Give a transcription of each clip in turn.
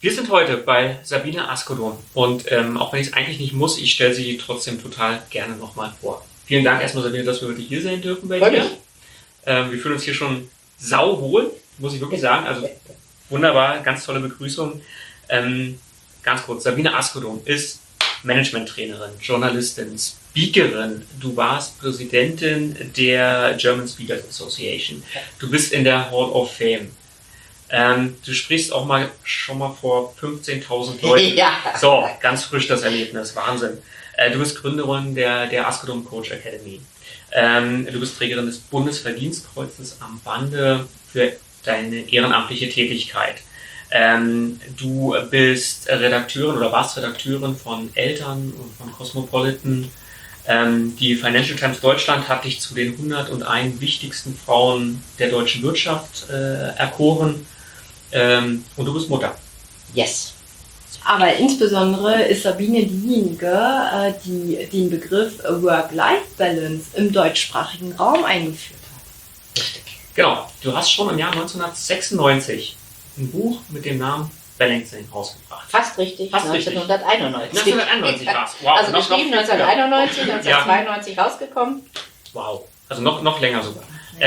Wir sind heute bei Sabine Askodom und auch wenn ich es eigentlich nicht muss, ich stelle sie trotzdem total gerne nochmal vor. Vielen Dank erstmal, Sabine, dass wir heute hier sein dürfen bei dir. Wir fühlen uns hier schon sauwohl, muss ich wirklich sagen. Also wunderbar, ganz tolle Begrüßung. Ganz kurz, Sabine Askodom ist Management-Trainerin, Journalistin, Speakerin. Du warst Präsidentin der German Speakers Association. Du bist in der Hall of Fame. Du sprichst auch schon mal vor 15.000 Leuten. Ja. So, ganz frisch das Erlebnis, Wahnsinn. Du bist Gründerin der Askodom Coach Academy. Du bist Trägerin des Bundesverdienstkreuzes am Bande für deine ehrenamtliche Tätigkeit. Du bist Redakteurin oder warst Redakteurin von Eltern und von Cosmopolitan. Die Financial Times Deutschland hat dich zu den 101 wichtigsten Frauen der deutschen Wirtschaft erkoren. Und du bist Mutter. Yes. Aber insbesondere ist Sabine diejenige, die den Begriff Work-Life-Balance im deutschsprachigen Raum eingeführt hat. Richtig. Genau. Du hast schon im Jahr 1996 ein Buch mit dem Namen Balancing rausgebracht. Fast richtig. Fast 1991. 1991 war es. Wow. Also geschrieben 1991, 1992 rausgekommen. Wow. Also noch länger sogar.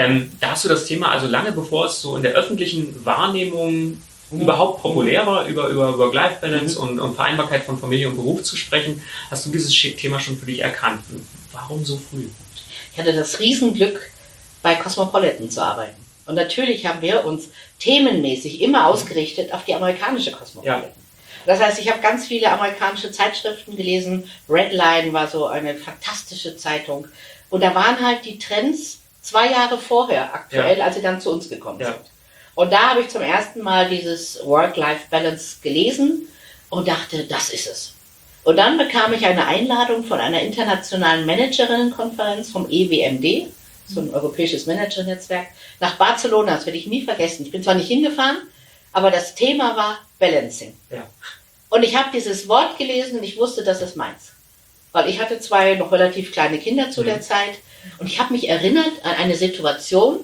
Da hast du das Thema, also lange bevor es so in der öffentlichen Wahrnehmung überhaupt populär war, über Work-Life-Balance und Vereinbarkeit von Familie und Beruf zu sprechen, hast du dieses Thema schon für dich erkannt. Warum so früh? Ich hatte das Riesenglück, bei Cosmopolitan zu arbeiten. Und natürlich haben wir uns themenmäßig immer ausgerichtet auf die amerikanische Cosmopolitan. Ja. Das heißt, ich habe ganz viele amerikanische Zeitschriften gelesen. Redline war so eine fantastische Zeitung. Und da waren halt die Trends 2 Jahre vorher aktuell, als sie dann zu uns gekommen sind. Und da habe ich zum ersten Mal dieses Work-Life-Balance gelesen und dachte, das ist es. Und dann bekam ich eine Einladung von einer internationalen Managerinnenkonferenz vom EWMD, so ein europäisches Managernetzwerk, nach Barcelona. Das werde ich nie vergessen. Ich bin zwar nicht hingefahren, aber das Thema war Balancing. Ja. Und ich habe dieses Wort gelesen und ich wusste, das ist meins. Weil ich hatte 2 noch relativ kleine Kinder zu der Zeit und ich habe mich erinnert an eine Situation,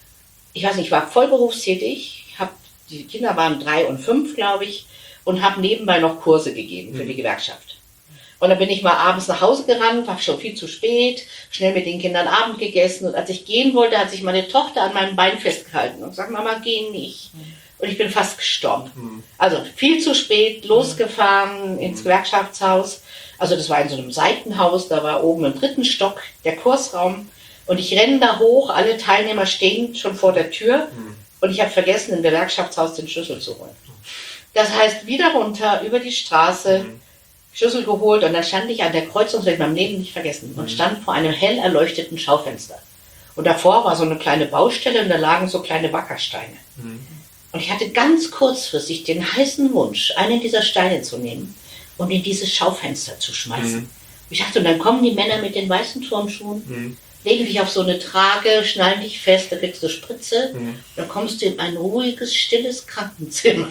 ich weiß nicht, ich war vollberufstätig, die Kinder waren 3 und 5, glaube ich, und habe nebenbei noch Kurse gegeben für die Gewerkschaft. Und dann bin ich mal abends nach Hause gerannt, war schon viel zu spät, schnell mit den Kindern Abend gegessen und als ich gehen wollte, hat sich meine Tochter an meinem Bein festgehalten und gesagt, Mama, geh nicht. Und ich bin fast gestorben. Also viel zu spät, losgefahren ins Gewerkschaftshaus. Also das war in so einem Seitenhaus, da war oben im 3. Stock der Kursraum. Und ich renne da hoch, alle Teilnehmer stehen schon vor der Tür. Und ich habe vergessen, im Gewerkschaftshaus den Schlüssel zu holen. Das heißt, wieder runter, über die Straße, Schlüssel geholt. Und dann stand ich an der Kreuzung, das werde ich in meinem Leben nicht vergessen, und stand vor einem hell erleuchteten Schaufenster. Und davor war so eine kleine Baustelle und da lagen so kleine Wackersteine. Und ich hatte ganz kurzfristig den heißen Wunsch, einen dieser Steine zu nehmen und in dieses Schaufenster zu schmeißen. Ich dachte, und dann kommen die Männer mit den weißen Turnschuhen, legen dich auf so eine Trage, schnallen dich fest, da kriegst du Spritze, dann kommst du in ein ruhiges, stilles Krankenzimmer.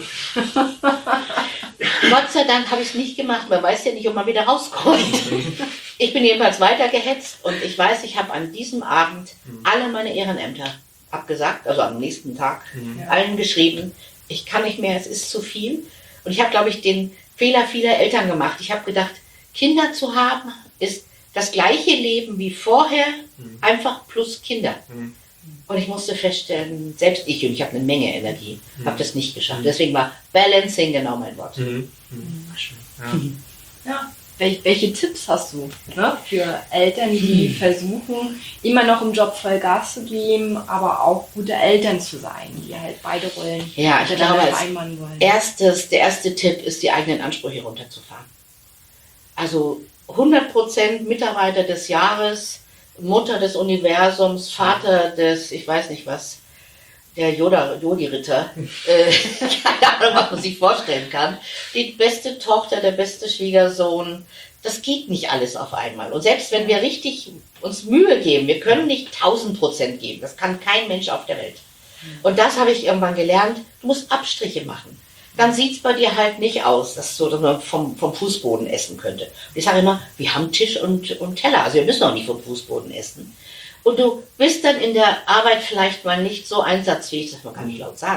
Gott sei Dank habe ich es nicht gemacht, man weiß ja nicht, ob man wieder rauskommt. Ich bin jedenfalls weitergehetzt und ich weiß, ich habe an diesem Abend alle meine Ehrenämter abgesagt, also am nächsten Tag, allen geschrieben, ich kann nicht mehr, es ist zu viel. Und ich habe, glaube ich, den Fehler vieler Eltern gemacht. Ich habe gedacht, Kinder zu haben ist das gleiche Leben wie vorher, einfach plus Kinder. Und ich musste feststellen, selbst ich, und ich habe eine Menge Energie, habe das nicht geschafft. Deswegen war Balancing genau mein Wort. Ja. Welche Tipps hast du für Eltern, die versuchen, immer noch im Job voll Gas zu geben, aber auch gute Eltern zu sein, die halt beide Rollen ich glaube, vereinbaren wollen? der erste Tipp ist, die eigenen Ansprüche runterzufahren. Also 100% Mitarbeiter des Jahres, Mutter des Universums, Vater des, ich weiß nicht was, der Jodi-Ritter, keine Ahnung, was man sich vorstellen kann, die beste Tochter, der beste Schwiegersohn, das geht nicht alles auf einmal. Und selbst wenn wir richtig uns Mühe geben, wir können nicht 1000% geben, das kann kein Mensch auf der Welt. Und das habe ich irgendwann gelernt, du musst Abstriche machen. Dann sieht es bei dir halt nicht aus, dass man vom Fußboden essen könnte. Ich sage immer, wir haben Tisch und Teller, also wir müssen auch nicht vom Fußboden essen. Und du bist dann in der Arbeit vielleicht mal nicht so einsatzfähig, das man kann nicht laut sagen.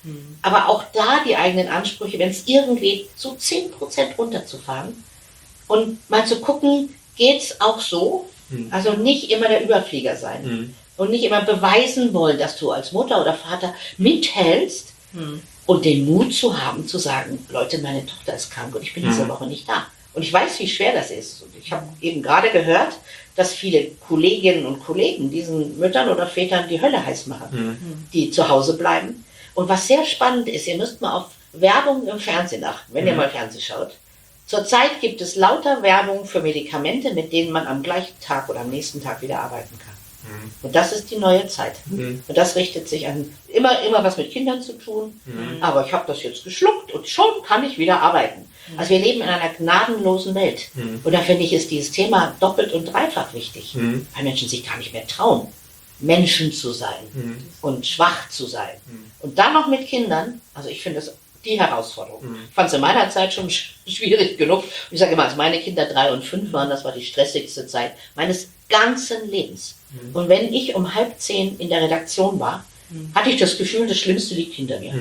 Aber auch da die eigenen Ansprüche, wenn es irgendwie so 10% runterzufahren und mal zu gucken, geht's auch so? Also nicht immer der Überflieger sein und nicht immer beweisen wollen, dass du als Mutter oder Vater mithältst und den Mut zu haben, zu sagen, Leute, meine Tochter ist krank und ich bin diese Woche nicht da. Und ich weiß, wie schwer das ist. Und ich habe eben gerade gehört, dass viele Kolleginnen und Kollegen diesen Müttern oder Vätern die Hölle heiß machen, die zu Hause bleiben. Und was sehr spannend ist, ihr müsst mal auf Werbung im Fernsehen achten, wenn ihr mal Fernsehen schaut. Zurzeit gibt es lauter Werbung für Medikamente, mit denen man am gleichen Tag oder am nächsten Tag wieder arbeiten kann. Und das ist die neue Zeit. Und das richtet sich an immer was mit Kindern zu tun. Aber ich habe das jetzt geschluckt und schon kann ich wieder arbeiten. Also wir leben in einer gnadenlosen Welt. Und da finde ich, ist dieses Thema doppelt und dreifach wichtig, weil Menschen sich gar nicht mehr trauen, Menschen zu sein und schwach zu sein. Und dann noch mit Kindern, also ich finde das die Herausforderung. Ich fand es in meiner Zeit schon schwierig genug. Und ich sage immer, als meine Kinder 3 und 5 waren, das war die stressigste Zeit meines ganzen Lebens. Und wenn ich um 9:30 in der Redaktion war, hatte ich das Gefühl, das Schlimmste liegt hinter mir.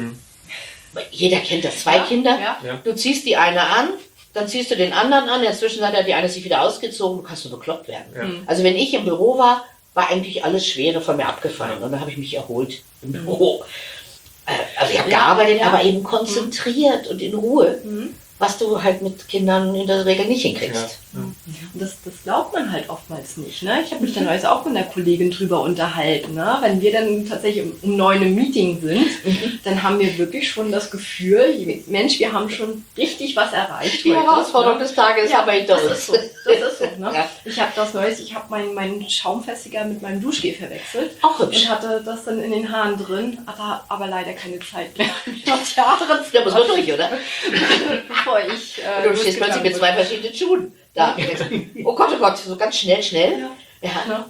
Jeder kennt das, 2 Kinder. Du ziehst die eine an, dann ziehst du den anderen an, in der Zwischenzeit hat die eine sich wieder ausgezogen, du kannst nur bekloppt werden. Also wenn ich im Büro war eigentlich alles Schwere von mir abgefallen und dann habe ich mich erholt im Büro. Also ich habe gearbeitet, aber eben konzentriert und in Ruhe, was du halt mit Kindern in der Regel nicht hinkriegst. Und das glaubt man halt oftmals nicht. Ne? Ich habe mich dann heute auch mit einer Kollegin drüber unterhalten. Ne? Wenn wir dann tatsächlich um 9 im Meeting sind, dann haben wir wirklich schon das Gefühl, Mensch, wir haben schon richtig was erreicht. Die Herausforderung des Tages haben wir hinter uns. Das ist so. Das ist so, ne? Ich habe das Neues, ich habe meinen Schaumfestiger mit meinem Duschgel verwechselt. Auch hübsch. Und hatte das dann in den Haaren drin, aber leider keine Zeit mehr. Die Haare Da muss man durch, oder? bevor ich... du stehst plötzlich mit 2 verschiedenen Schuhen da. Oh Gott, so ganz schnell. Ja.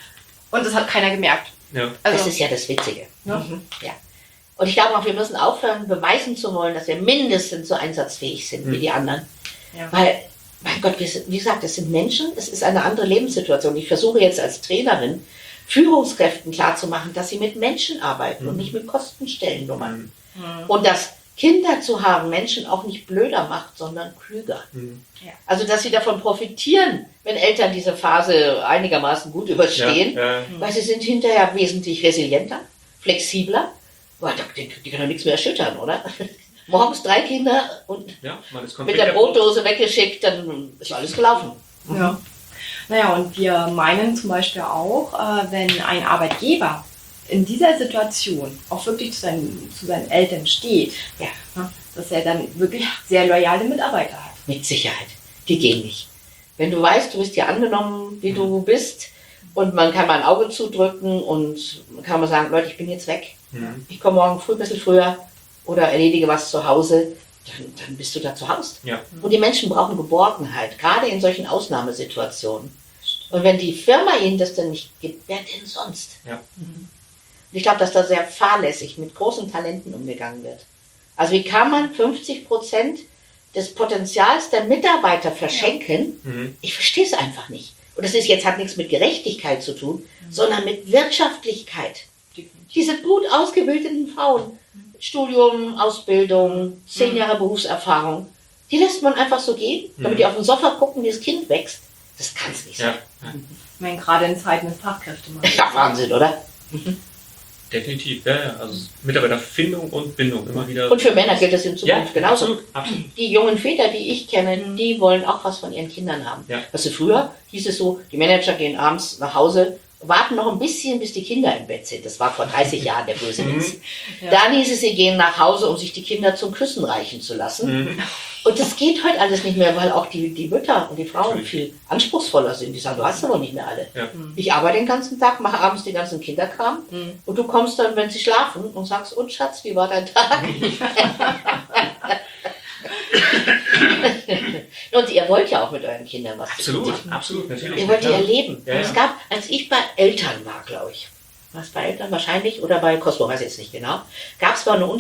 Und das hat keiner gemerkt. Ja. Also, das ist ja das Witzige. Ja. Und ich glaube auch, wir müssen aufhören, beweisen zu wollen, dass wir mindestens so einsatzfähig sind wie die anderen. Ja. Weil, mein Gott, wie gesagt, es sind Menschen, es ist eine andere Lebenssituation. Ich versuche jetzt als Trainerin Führungskräften klarzumachen, dass sie mit Menschen arbeiten und nicht mit Kostenstellennummern. Und dass Kinder zu haben Menschen auch nicht blöder macht, sondern klüger. Also, dass sie davon profitieren, wenn Eltern diese Phase einigermaßen gut überstehen, weil sie sind hinterher wesentlich resilienter, flexibler. Die können doch nichts mehr erschüttern, oder? Morgens 3 Kinder und mit der Brotdose weggeschickt, dann ist alles gelaufen. Ja. Naja, und wir meinen zum Beispiel auch, wenn ein Arbeitgeber in dieser Situation auch wirklich zu seinen Eltern steht, dass er dann wirklich sehr loyale Mitarbeiter hat. Mit Sicherheit. Die gehen nicht. Wenn du weißt, du bist ja angenommen, wie du bist, und man kann mal ein Auge zudrücken und kann mal sagen, Leute, ich bin jetzt weg. Ich komme morgen früh ein bisschen früher oder erledige was zu Hause, dann bist du da zu Hause. Und die Menschen brauchen Geborgenheit, gerade in solchen Ausnahmesituationen. Und wenn die Firma ihnen das dann nicht gibt, wer denn sonst? Und ich glaube, dass da sehr fahrlässig mit großen Talenten umgegangen wird. Also wie kann man 50% des Potenzials der Mitarbeiter verschenken? Ich verstehe es einfach nicht. Und das hat nichts mit Gerechtigkeit zu tun, sondern mit Wirtschaftlichkeit. Diese gut ausgebildeten Frauen, Studium, Ausbildung, 10 Jahre Berufserfahrung, die lässt man einfach so gehen, damit die auf dem Sofa gucken, wie das Kind wächst. Das kann es nicht sein. Ich meine, gerade in Zeiten des Fachkräftemangels. Ja, Wahnsinn, oder? Definitiv, also Mitarbeiterfindung und Bindung immer wieder. Und für Männer gilt das in Zukunft genauso. Absolut. Die jungen Väter, die ich kenne, die wollen auch was von ihren Kindern haben. Also früher hieß es so, die Manager gehen abends nach Hause, warten noch ein bisschen, bis die Kinder im Bett sind. Das war vor 30 Jahren der böse Witz. Dann hieß es, sie gehen nach Hause, um sich die Kinder zum Küssen reichen zu lassen. Und das geht heute alles nicht mehr, weil auch die Mütter und die Frauen viel anspruchsvoller sind. Die sagen, du hast aber nicht mehr alle. Ich arbeite den ganzen Tag, mache abends den ganzen Kinderkram und du kommst dann, wenn sie schlafen und sagst, und Schatz, wie war dein Tag? Und ihr wollt ja auch mit euren Kindern was tun. Absolut, natürlich. Ihr wollt die erleben. Und es gab, als ich bei Eltern war, glaube ich, was bei Eltern wahrscheinlich oder bei Cosmo, weiß ich jetzt nicht genau, gab es mal eine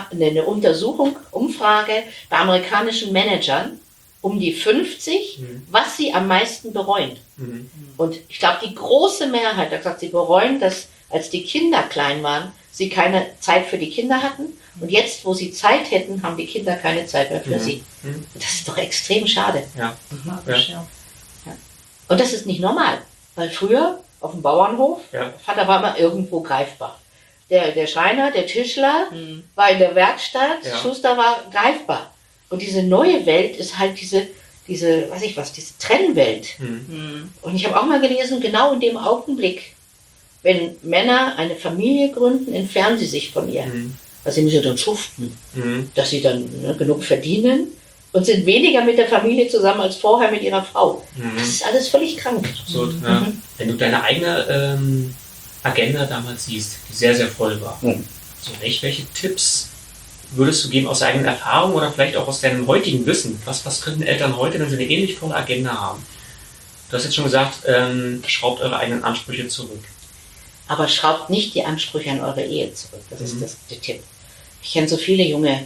Umfrage bei amerikanischen Managern um die 50, was sie am meisten bereuen. Und ich glaube, die große Mehrheit hat gesagt, sie bereuen, dass als die Kinder klein waren, sie keine Zeit für die Kinder hatten. Und jetzt, wo sie Zeit hätten, haben die Kinder keine Zeit mehr für sie. Das ist doch extrem schade. Ja. Ja. Und das ist nicht normal. Weil früher auf dem Bauernhof, Vater war immer irgendwo greifbar. Der Schreiner, der Tischler war in der Werkstatt, Schuster war greifbar. Und diese neue Welt ist halt diese Trennwelt. Und ich habe auch mal gelesen, genau in dem Augenblick, wenn Männer eine Familie gründen, entfernen sie sich von ihr. Weil sie müssen dann schuften, dass sie dann genug verdienen und sind weniger mit der Familie zusammen als vorher mit ihrer Frau. Das ist alles völlig krank. Absurd, ja. Wenn du deine eigene Agenda damals siehst, die sehr, sehr voll war, so welche Tipps würdest du geben aus eigener Erfahrung oder vielleicht auch aus deinem heutigen Wissen? Was könnten Eltern heute, wenn sie eine ähnlich volle Agenda haben? Du hast jetzt schon gesagt, schraubt eure eigenen Ansprüche zurück. Aber schraubt nicht die Ansprüche an eure Ehe zurück. Das ist der Tipp. Ich kenne so viele junge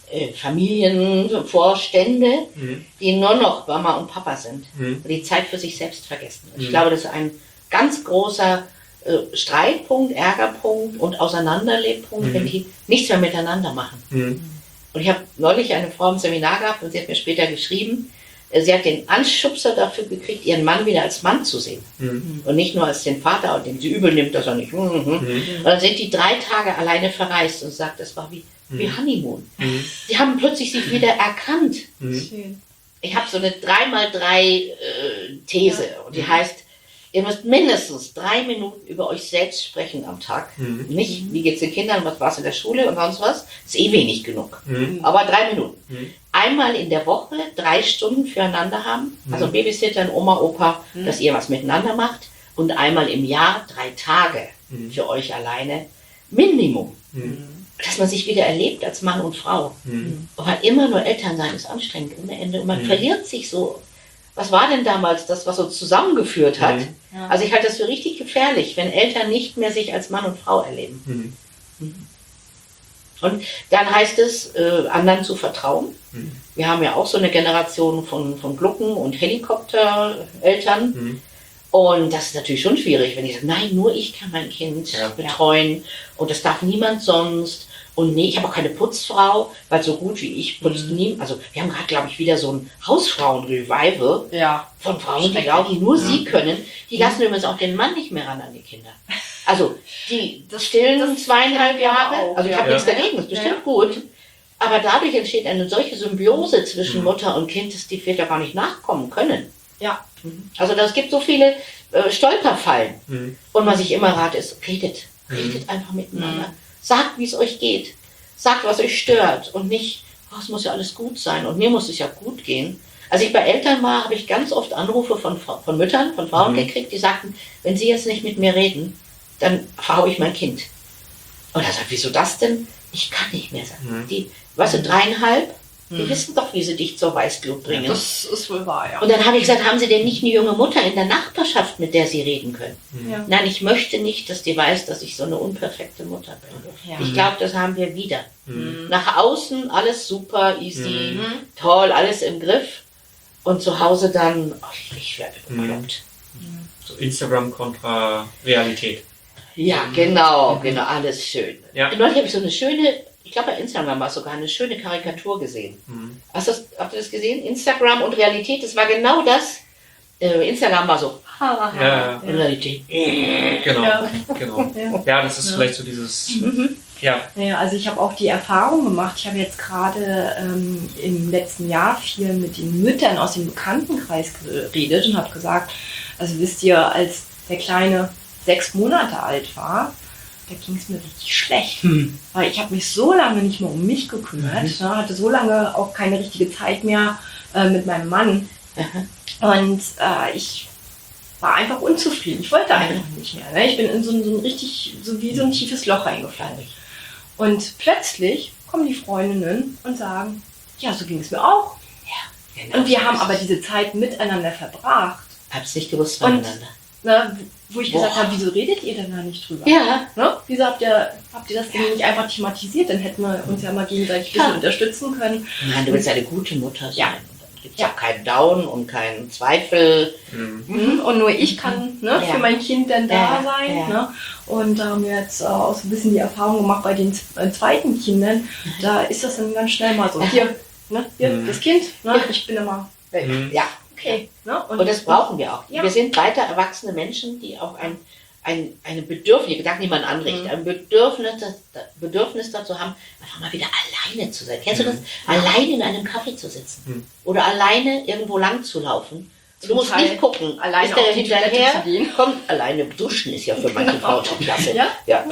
Familienvorstände, die nur noch Mama und Papa sind und die Zeit für sich selbst vergessen. Ich glaube, das ist ein ganz großer Streitpunkt, Ärgerpunkt und Auseinanderlebpunkt, wenn die nichts mehr miteinander machen. Und ich habe neulich eine Frau im Seminar gehabt und sie hat mir später geschrieben, sie hat den Anschubser dafür gekriegt, ihren Mann wieder als Mann zu sehen. Und nicht nur als den Vater, und den sie übel nimmt, dass er nicht. Und dann sind die 3 Tage alleine verreist und sagt, das war wie Honeymoon. Sie haben plötzlich sich wieder erkannt. Schön. Ich habe so eine 3x3 These und die heißt, ihr müsst mindestens 3 Minuten über euch selbst sprechen am Tag. Nicht, wie geht's den Kindern, was war's in der Schule und sonst was. Ist wenig genug. Aber 3 Minuten. Einmal in der Woche 3 Stunden füreinander haben. Also Babysitter, Oma, Opa, dass ihr was miteinander macht. Und einmal im Jahr 3 Tage für euch alleine. Minimum. Dass man sich wieder erlebt als Mann und Frau. Aber immer nur Eltern sein ist anstrengend ohne Ende. Und man verliert sich so. Was war denn damals das, was uns zusammengeführt hat? Also ich halte das für richtig gefährlich, wenn Eltern nicht mehr sich als Mann und Frau erleben. Und dann heißt es, anderen zu vertrauen. Wir haben ja auch so eine Generation von Glucken- und Helikoptereltern. Und das ist natürlich schon schwierig, wenn ich sage, nein, nur ich kann mein Kind betreuen und das darf niemand sonst. Und nee, ich habe auch keine Putzfrau, weil so gut wie ich putzt niemand. Also wir haben gerade, glaube ich, wieder so ein Hausfrauen-Revival von Frauen, die glauben, nur sie können. Die lassen übrigens auch den Mann nicht mehr ran an die Kinder. Also die stillen 2,5 Jahre. Also ich habe nichts dagegen, das ist bestimmt gut. Aber dadurch entsteht eine solche Symbiose zwischen Mutter und Kind, dass die Väter gar nicht nachkommen können. Ja. Also es gibt so viele Stolperfallen. Und was ich immer rate ist, redet einfach miteinander. Sagt, wie es euch geht. Sagt, was euch stört. Und nicht, es muss ja alles gut sein. Und mir muss es ja gut gehen. Als ich bei Eltern war, habe ich ganz oft Anrufe von Müttern, von Frauen gekriegt, die sagten, wenn sie jetzt nicht mit mir reden, dann verhaue ich mein Kind. Und er sagt, wieso das denn? Ich kann nicht mehr sagen. Die, weißt du, 3,5, die wissen doch, wie sie dich zur Weißglut bringen. Das ist wohl wahr, ja. Und dann habe ich gesagt, haben Sie denn nicht eine junge Mutter in der Nachbarschaft, mit der Sie reden können? Nein, ich möchte nicht, dass die weiß, dass ich so eine unperfekte Mutter bin. Ich glaube, das haben wir wieder. Nach außen alles super, easy, toll, alles im Griff. Und zu Hause dann, ich werde bekloppt. So Instagram kontra Realität. Ja, genau, alles schön. Ja. Neulich habe ich so eine schöne, ich glaube bei Instagram war es sogar, eine schöne Karikatur gesehen. Habt ihr das gesehen? Instagram und Realität, das war genau das. Instagram war so, und Realität. Genau. Ja, das ist vielleicht so dieses... Ja, also ich habe auch die Erfahrung gemacht, ich habe jetzt gerade im letzten Jahr viel mit den Müttern aus dem Bekanntenkreis geredet und habe gesagt, also wisst ihr, als der Kleine 6 Monate alt war, da ging es mir richtig schlecht. Weil ich habe mich so lange nicht mehr um mich gekümmert, hatte so lange auch keine richtige Zeit mehr mit meinem Mann. Und ich war einfach unzufrieden. Ich wollte einfach nicht mehr. Ne? Ich bin in so ein richtig, so wie so ein tiefes Loch reingefallen. Und plötzlich kommen die Freundinnen und sagen, ja, so ging es mir auch. Ja, genau. Und wir haben aber diese Zeit miteinander verbracht. Hab's nicht gewusst voneinander. Na, wo ich gesagt habe, wieso redet ihr denn da nicht drüber? Ja. Ne? Wieso habt ihr das denn nicht einfach thematisiert? Dann hätten wir uns ja mal gegenseitig ein bisschen unterstützen können. Nein, du willst eine gute Mutter sein. Ja. gibt es auch keinen Down und keinen Zweifel. Und nur ich kann für mein Kind dann da sein. Ja. Ne? Und da haben wir jetzt auch so ein bisschen die Erfahrung gemacht bei den zweiten Kindern. Da ist das dann ganz schnell mal so. Hier, das Kind, ich bin immer weg. Ja. Okay. Ne? Und das brauchen wir auch. Ja. Wir sind weiter erwachsene Menschen, die auch eine Bedürfnis, Gedanken, die man anrichtet, ein Bedürfnis dazu haben, einfach mal wieder alleine zu sein. Kennst du das? Alleine in einem Café zu sitzen. Oder alleine irgendwo lang zu laufen. Du musst nicht gucken, alleine ist der auf die Toilette zu hinterher, gehen. kommt alleine duschen, ist ja für manche Frauen schon klasse. Ja? Ja.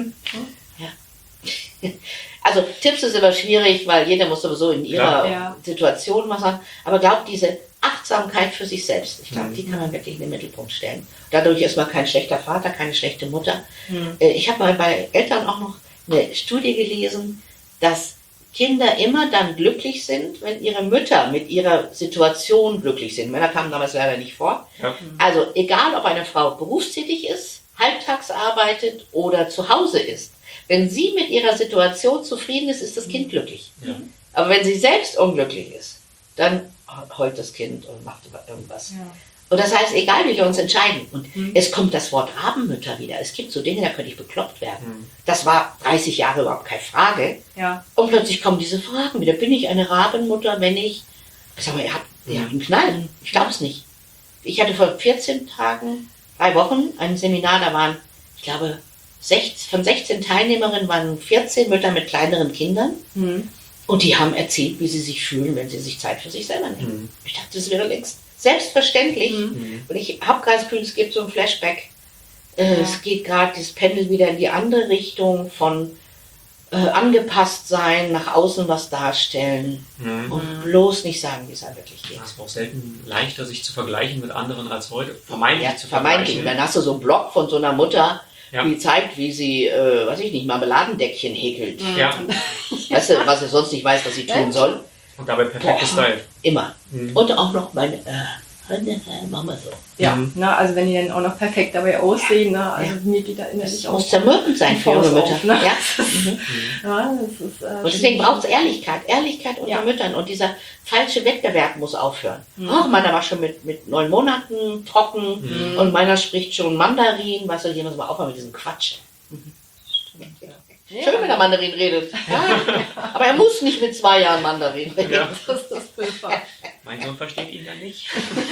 Also Tipps ist immer schwierig, weil jeder muss sowieso in ihrer Situation was sagen. Aber glaubt, diese Achtsamkeit für sich selbst, ich glaube, die kann man wirklich in den Mittelpunkt stellen. Dadurch ist man kein schlechter Vater, keine schlechte Mutter. Ich habe mal bei Eltern auch noch eine Studie gelesen, dass Kinder immer dann glücklich sind, wenn ihre Mütter mit ihrer Situation glücklich sind. Männer kamen damals leider nicht vor. Ja. Also egal, ob eine Frau berufstätig ist, halbtags arbeitet oder zu Hause ist. Wenn sie mit ihrer Situation zufrieden ist, ist das Kind glücklich. Ja. Aber wenn sie selbst unglücklich ist, dann heult das Kind und macht irgendwas. Ja. Und das heißt, egal wie wir uns entscheiden, und es kommt das Wort Rabenmütter wieder. Es gibt so Dinge, da könnte ich bekloppt werden. Das war 30 Jahre überhaupt keine Frage. Ja. Und plötzlich kommen diese Fragen wieder. Bin ich eine Rabenmutter, wenn ich sag mal, ihr habt einen Knall. Ich glaube es nicht. Ich hatte vor 14 Tagen, 3 Wochen, ein Seminar, da waren, ich glaube, von 16 Teilnehmerinnen waren 14 Mütter mit kleineren Kindern. Und die haben erzählt, wie sie sich fühlen, wenn sie sich Zeit für sich selber nehmen. Ich dachte, das wäre längst selbstverständlich. Und ich habe gerade das Gefühl, es gibt so ein Flashback. Es geht gerade das Pendel wieder in die andere Richtung von angepasst sein, nach außen was darstellen und bloß nicht sagen, wie es einem wirklich geht. Es ist auch selten leichter, sich zu vergleichen mit anderen als heute. Vermeintlich zu vergleichen. vergleichen. Dann hast du so einen Blog von so einer Mutter, die zeigt, wie sie, weiß ich nicht, Marmeladendeckchen häkelt. Ja. Weißt du, was sie sonst nicht weiß, was sie tun soll. Und dabei perfekt gestylt. Immer. Und auch noch meine machen wir so. Ja, also wenn die dann auch noch perfekt dabei aussehen, also mir geht da innerlich auch... Muss zermürbend sein für junge Mütter. Ne? Ja. Das ist, und deswegen braucht es Ehrlichkeit. Ehrlichkeit unter Müttern. Und dieser falsche Wettbewerb muss aufhören. Meiner war schon mit 9 Monaten trocken und meiner spricht schon Mandarin. Weißt du, hier muss man aufhören mit diesem Quatsch. Schön, wenn er Mandarin redet. Ja. Aber er muss nicht mit 2 Jahren Mandarin reden. Ja. Das ist das Fünfer. Mein Sohn versteht ihn dann nicht.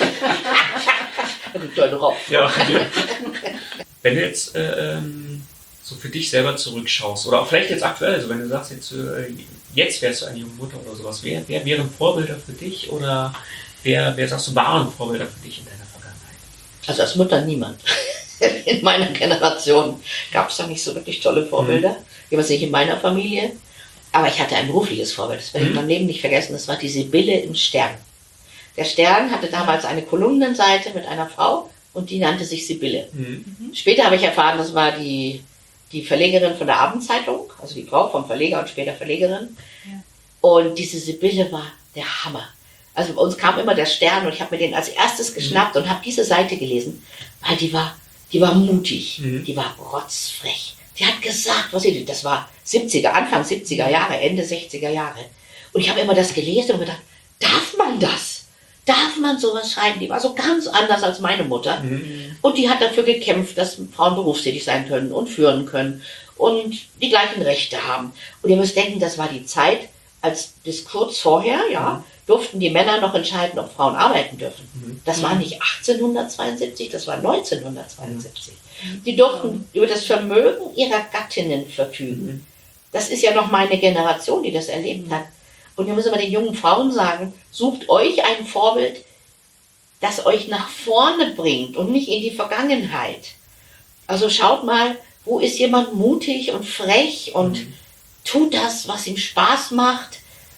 Du toll drauf. Ja. Wenn du jetzt so für dich selber zurückschaust, oder auch vielleicht jetzt aktuell, also wenn du sagst, jetzt wärst du eine junge Mutter oder sowas, wer wären Vorbilder für dich oder wer sagst du, waren Vorbilder für dich in deiner Vergangenheit? Also als Mutter niemand. In meiner Generation gab es da nicht so wirklich tolle Vorbilder. Jedenfalls nicht in meiner Familie. Aber ich hatte ein berufliches Vorbild, das werde ich in meinem Leben nicht vergessen. Das war die Sibylle im Stern. Der Stern hatte damals eine Kolumnenseite mit einer Frau und die nannte sich Sibylle. Später habe ich erfahren, das war die Verlegerin von der Abendzeitung, also die Frau vom Verleger und später Verlegerin. Ja. Und diese Sibylle war der Hammer. Also bei uns kam immer der Stern und ich habe mir den als erstes geschnappt und habe diese Seite gelesen, weil die war mutig, die war rotzfrech. Die hat gesagt, was sie, das war 70er, Anfang 70er Jahre, Ende 60er Jahre. Und ich habe immer das gelesen und gedacht, darf man das? Darf man sowas schreiben? Die war so ganz anders als meine Mutter. Und die hat dafür gekämpft, dass Frauen berufstätig sein können und führen können und die gleichen Rechte haben. Und ihr müsst denken, das war die Zeit, als bis kurz vorher, durften die Männer noch entscheiden, ob Frauen arbeiten dürfen. Das war nicht 1872, das war 1972. Die durften über das Vermögen ihrer Gattinnen verfügen. Das ist ja noch meine Generation, die das erlebt hat. Und wir müssen mal den jungen Frauen sagen, sucht euch ein Vorbild, das euch nach vorne bringt und nicht in die Vergangenheit. Also schaut mal, wo ist jemand mutig und frech und tut das, was ihm Spaß macht,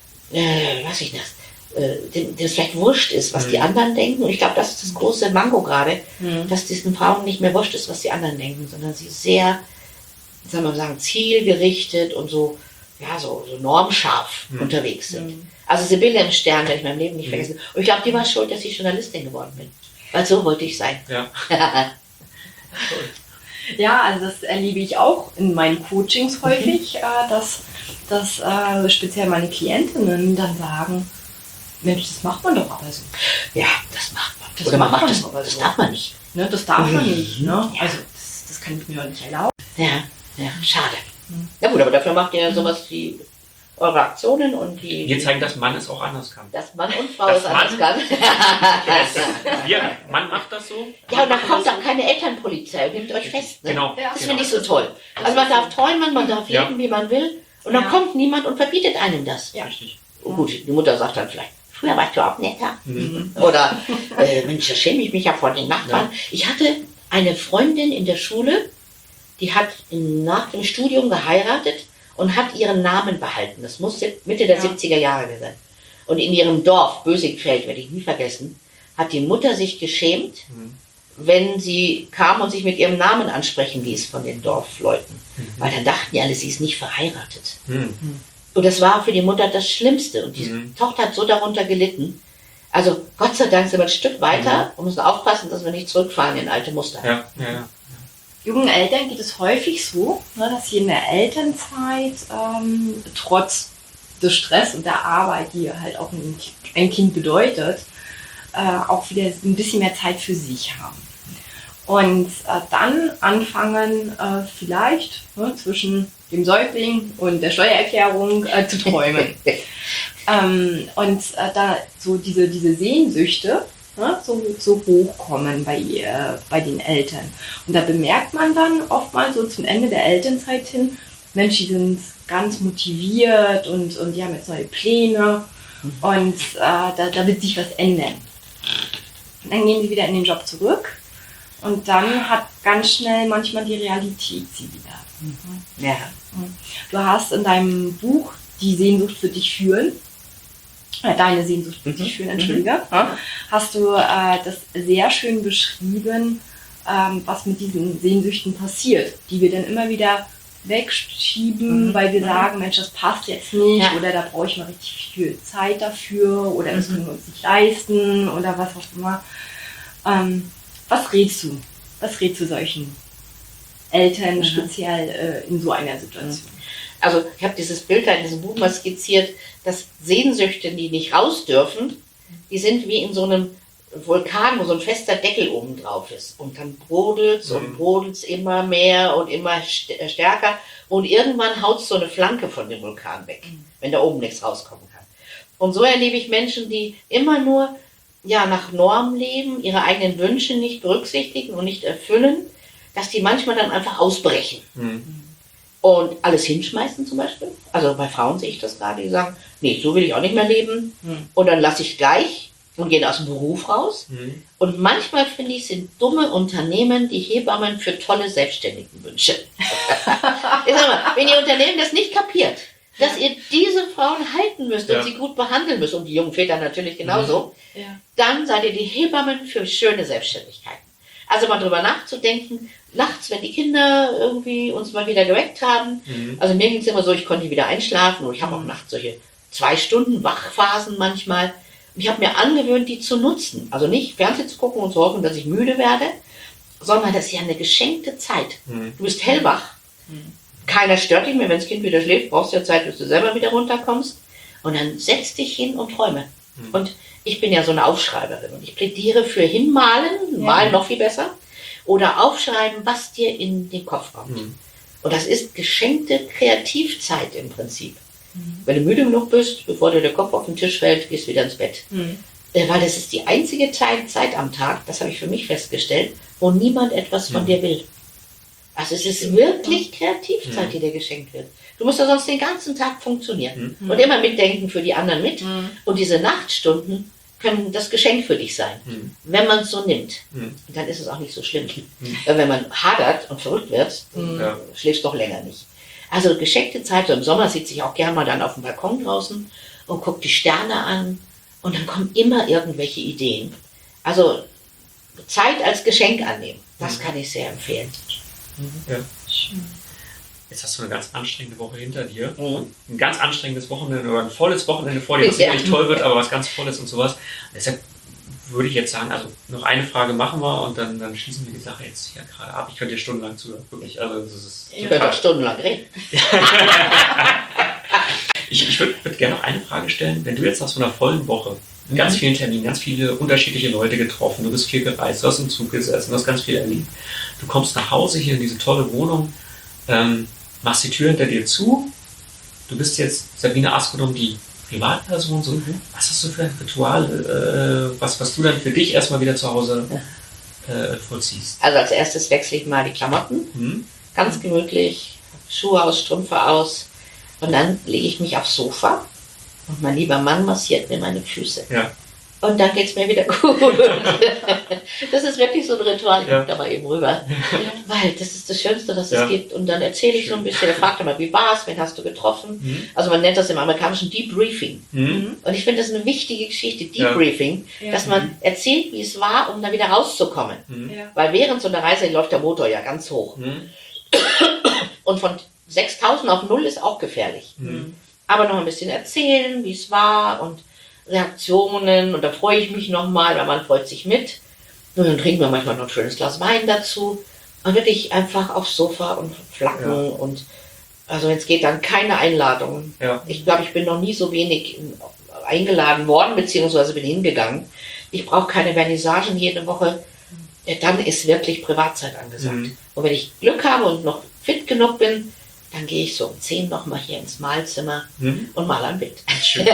dem es vielleicht wurscht ist, was die anderen denken. Und ich glaube, das ist das große Manko gerade, dass diesen Frauen nicht mehr wurscht ist, was die anderen denken, sondern sie sehr, sagen wir mal, zielgerichtet und so normscharf unterwegs sind. Also Sibylle im Stern werde ich in meinem Leben nicht vergessen. Und ich glaube, die war schuld, dass ich Journalistin geworden bin. Weil so wollte ich sein. Ja. Ja, also das erlebe ich auch in meinen Coachings häufig, dass speziell meine Klientinnen dann sagen, Mensch, das macht man doch aber so. Ja, das macht man. Das Oder man macht macht man das, aber das so. darf man nicht. Ne, das darf man nicht. Ne? Also das kann ich mir doch nicht erlauben. Ja, schade. Na gut, aber dafür macht ihr sowas wie eure Aktionen und die... Wir zeigen, dass Mann es auch anders kann. Dass Mann und Frau Das es anders kann. Mann macht das so. Ja, und da kommt auch keine Elternpolizei und nimmt euch fest. Ne? Genau. Das finde ich so toll. Also man darf träumen, man darf leben, wie man will. Und dann kommt niemand und verbietet einem das. Ja. Richtig. Gut, die Mutter sagt dann vielleicht, früher warst du auch netter. Mhm. Oder, Mensch, da schäme ich mich ja vor den Nachbarn. Ja. Ich hatte eine Freundin in der Schule, die hat nach dem Studium geheiratet und hat ihren Namen behalten. Das muss Mitte der 70er Jahre sein. Und in ihrem Dorf, Bösigfeld, werde ich nie vergessen, hat die Mutter sich geschämt, wenn sie kam und sich mit ihrem Namen ansprechen ließ von den Dorfleuten. Weil dann dachten die alle, sie ist nicht verheiratet. Und das war für die Mutter das Schlimmste. Und die Tochter hat so darunter gelitten. Also Gott sei Dank sind wir ein Stück weiter und müssen aufpassen, dass wir nicht zurückfahren in alte Muster. Ja. Jungen Eltern geht es häufig so, ne, dass sie in der Elternzeit trotz des Stress und der Arbeit, die halt auch ein Kind bedeutet, auch wieder ein bisschen mehr Zeit für sich haben. Und dann anfangen vielleicht zwischen dem Säugling und der Steuererklärung zu träumen. Und da so diese Sehnsüchte so hochkommen bei den Eltern. Und da bemerkt man dann oftmals so zum Ende der Elternzeit hin, Mensch, die sind ganz motiviert und die haben jetzt neue Pläne und da wird sich was ändern. Und dann gehen sie wieder in den Job zurück und dann hat ganz schnell manchmal die Realität sie wieder. Ja. Du hast in deinem Buch Die Sehnsucht für dich fühlen, deine Sehnsucht für dich fühlen, entschuldige, hast du das sehr schön beschrieben, was mit diesen Sehnsüchten passiert, die wir dann immer wieder wegschieben, weil wir sagen, Mensch, das passt jetzt nicht oder da brauche ich mal richtig viel Zeit dafür oder das können wir uns nicht leisten oder was auch immer. Was rätst du? Was rätst du solchen Eltern speziell in so einer Situation? Also ich habe dieses Bild da in diesem Buch mal skizziert, dass Sehnsüchte, die nicht raus dürfen, die sind wie in so einem Vulkan, wo so ein fester Deckel oben drauf ist. Und dann brodelt's und brodelt's immer mehr und immer stärker. Und irgendwann haut's so eine Flanke von dem Vulkan weg, wenn da oben nichts rauskommen kann. Und so erlebe ich Menschen, die immer nur nach Norm leben, ihre eigenen Wünsche nicht berücksichtigen und nicht erfüllen, dass die manchmal dann einfach ausbrechen. Und alles hinschmeißen zum Beispiel. Also bei Frauen sehe ich das gerade, die sagen, nee, so will ich auch nicht mehr leben. Und dann lasse ich gleich und gehen aus dem Beruf raus. Und manchmal, finde ich, sind dumme Unternehmen die Hebammen für tolle Selbstständigenwünsche. Ich sag mal, wenn Ihr Unternehmen das nicht kapiert, dass ihr diese Frauen halten müsst und sie gut behandeln müsst, und die jungen Väter natürlich genauso, dann seid ihr die Hebammen für schöne Selbstständigkeiten. Also mal drüber nachzudenken, nachts, wenn die Kinder irgendwie uns mal wieder geweckt haben, also mir ging es immer so, ich konnte wieder einschlafen und ich habe auch nachts solche 2 Stunden Wachphasen manchmal. Und ich habe mir angewöhnt, die zu nutzen. Also nicht Fernsehen zu gucken und zu hoffen, dass ich müde werde, sondern das ist ja eine geschenkte Zeit. Du bist hellwach. Keiner stört dich mehr, wenn das Kind wieder schläft, brauchst du ja Zeit, bis du selber wieder runterkommst. Und dann setz dich hin und träume. Und ich bin ja so eine Aufschreiberin und ich plädiere für hinmalen, malen noch viel besser, oder aufschreiben, was dir in den Kopf kommt. Und das ist geschenkte Kreativzeit im Prinzip. Wenn du müde genug bist, bevor dir der Kopf auf den Tisch fällt, gehst du wieder ins Bett. Weil das ist die einzige Zeit am Tag, das habe ich für mich festgestellt, wo niemand etwas von dir will. Also es ist wirklich Kreativzeit, die dir geschenkt wird. Du musst ja sonst den ganzen Tag funktionieren und immer mitdenken für die anderen mit. Und diese Nachtstunden können das Geschenk für dich sein, wenn man es so nimmt. Und dann ist es auch nicht so schlimm. Wenn man hadert und verrückt wird, schläfst du doch länger nicht. Also geschenkte Zeit, so im Sommer sitze ich auch gerne mal dann auf dem Balkon draußen und gucke die Sterne an und dann kommen immer irgendwelche Ideen. Also Zeit als Geschenk annehmen, das kann ich sehr empfehlen. Ja. Jetzt hast du eine ganz anstrengende Woche hinter dir. Ein ganz anstrengendes Wochenende oder ein volles Wochenende vor dir, was sicherlich toll wird, aber was ganz Volles und sowas. Deshalb würde ich jetzt sagen, also noch eine Frage machen wir und dann schließen wir die Sache jetzt hier gerade ab. Ich könnte dir stundenlang zuhören, wirklich. Also das ist ich könnte auch stundenlang reden. Ich würd gerne noch eine Frage stellen. Wenn du jetzt nach so einer vollen Woche, in ganz vielen Terminen, ganz viele unterschiedliche Leute getroffen, du bist viel gereist, du hast im Zug gesessen, du hast ganz viel erlebt. Du kommst nach Hause hier in diese tolle Wohnung, machst die Tür hinter dir zu. Du bist jetzt Sabine Askodom, die Privatperson. So. Was hast du für ein Ritual, was du dann für dich erstmal wieder zu Hause vollziehst? Also als erstes wechsle ich mal die Klamotten. Ganz gemütlich. Schuhe aus, Strümpfe aus. Und dann lege ich mich aufs Sofa. Und mein lieber Mann massiert mir meine Füße. Ja. Und dann geht es mir wieder gut. Das ist wirklich so ein Ritual. Ich gucke da mal eben rüber. Weil das ist das Schönste, was es gibt. Und dann erzähle ich so ein bisschen. Er fragt immer, wie war es? Wen hast du getroffen? Also man nennt das im amerikanischen Debriefing. Und ich finde das eine wichtige Geschichte, Debriefing. Dass man erzählt, wie es war, um da wieder rauszukommen. Weil während so einer Reise läuft der Motor ja ganz hoch. Und von 6.000 auf 0 ist auch gefährlich. Aber noch ein bisschen erzählen, wie es war und Reaktionen. Und da freue ich mich nochmal, weil man freut sich mit. Und dann trinken wir manchmal noch ein schönes Glas Wein dazu. Und wirklich einfach aufs Sofa und flacken. Und also wenn es geht, dann keine Einladungen. Ich glaube, ich bin noch nie so wenig eingeladen worden, beziehungsweise bin hingegangen. Ich brauche keine Vernissagen jede Woche. Dann ist wirklich Privatzeit angesagt. Und wenn ich Glück habe und noch fit genug bin, dann gehe ich so um 10 nochmal hier ins Malzimmer und mal ein Bild. Schön.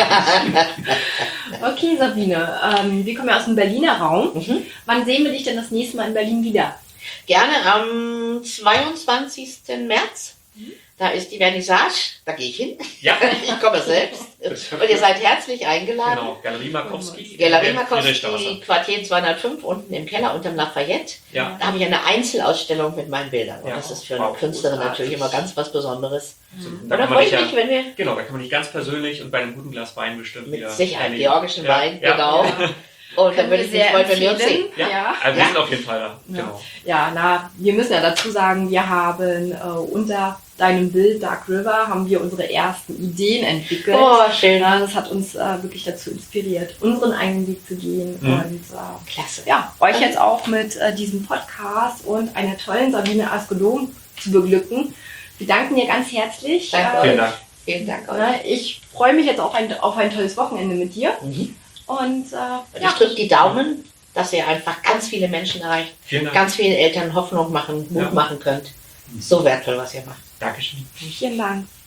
Okay, Sabine, wir kommen ja aus dem Berliner Raum. Wann sehen wir dich denn das nächste Mal in Berlin wieder? Gerne am 22. März. Da ist die Vernissage, da gehe ich hin. Ja. Ich komme selbst. Und ihr seid herzlich eingeladen. Genau, Galerie Markowski. Galerie Markowski, Quartier 205, unten im Keller unterm Lafayette. Ja. Da habe ich eine Einzelausstellung mit meinen Bildern. Und das ist für eine Künstlerin natürlich immer ganz was Besonderes. Und da freue ich mich, wenn wir... Genau, da kann man dich ganz persönlich und bei einem guten Glas Wein bestimmt mit wieder... Sicherheit, georgischen Wein, genau. Und dann würde ich mich freuen, wenn wir uns sehen. Also wir sind auf jeden Fall da. Genau. Ja, wir müssen ja dazu sagen, wir haben unter deinem Bild Dark River haben wir unsere ersten Ideen entwickelt. Oh, schön. Ja, das hat uns wirklich dazu inspiriert, unseren eigenen Weg zu gehen. Und klasse. Ja, euch jetzt auch mit diesem Podcast und einer tollen Sabine Askodom zu beglücken. Wir danken dir ganz herzlich. Danke. Vielen Dank. Vielen Dank euch. Ich freue mich jetzt auf ein tolles Wochenende mit dir. Und ich drücke die Daumen, dass ihr einfach ganz viele Menschen erreicht, ganz vielen Eltern Hoffnung machen, Mut machen könnt. So wertvoll, was ihr macht. Dankeschön. Vielen Dank.